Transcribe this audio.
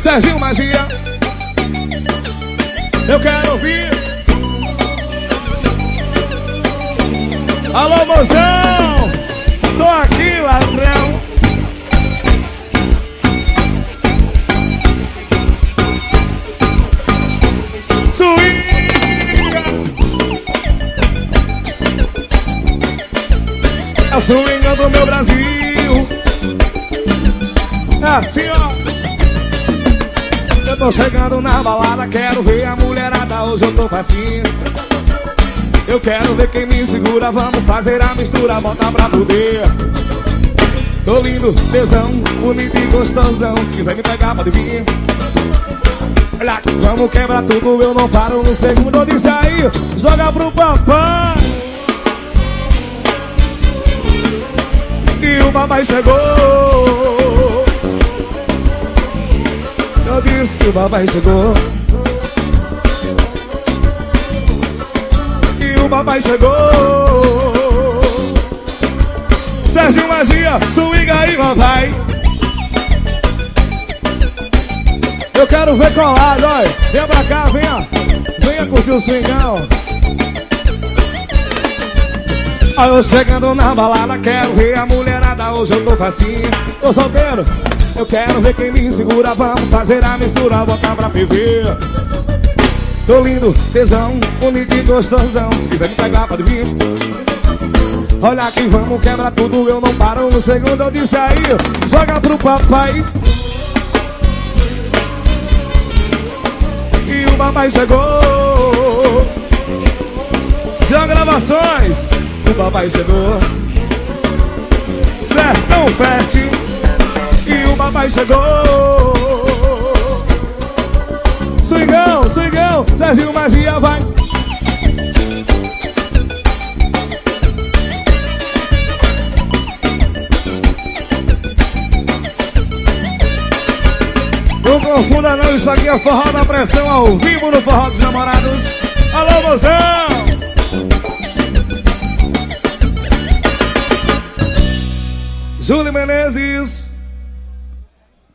Serginho Magia, eu quero ouvir. Alô, mozão, tô aqui, ladrão. Swinga, é o swinga do meu Brasil. É assim, ó. Eu tô chegando na balada, quero ver a mulherada, hoje eu tô facinho. Eu quero ver quem me segura, vamos fazer a mistura, bota pra fuder. Tô lindo, tesão, bonito e gostosão, se quiser me pegar pode vir. Olha, vamos quebrar tudo, eu não paro no segundo. Eu disse aí, joga pro papai. E o papai chegou. Eu disse que o papai chegou. E o papai chegou. Serginho Magia, swinga aí, papai. Eu quero ver colado, olha. Venha pra cá, venha. Venha curtir o swingão. Olha, eu chegando na balada, quero ver a mulherada, hoje eu tô facinho. Tô solteiro, eu quero ver quem me segura, vamos fazer a mistura, botar pra ferver. Tô lindo, tesão, bonito e gostosão, se quiser me pegar pode vir. Olha aqui, vamos quebrar tudo, eu não paro no segundo. Eu disse aí, joga pro papai. E o papai chegou. Já gravações, o papai chegou. Sertão Fest. E o papai chegou. Swingão, swingão, Serginho Magia vai. Não confunda não, isso aqui é Forró da Pressão ao vivo no Forró dos Namorados. Alô, mozão!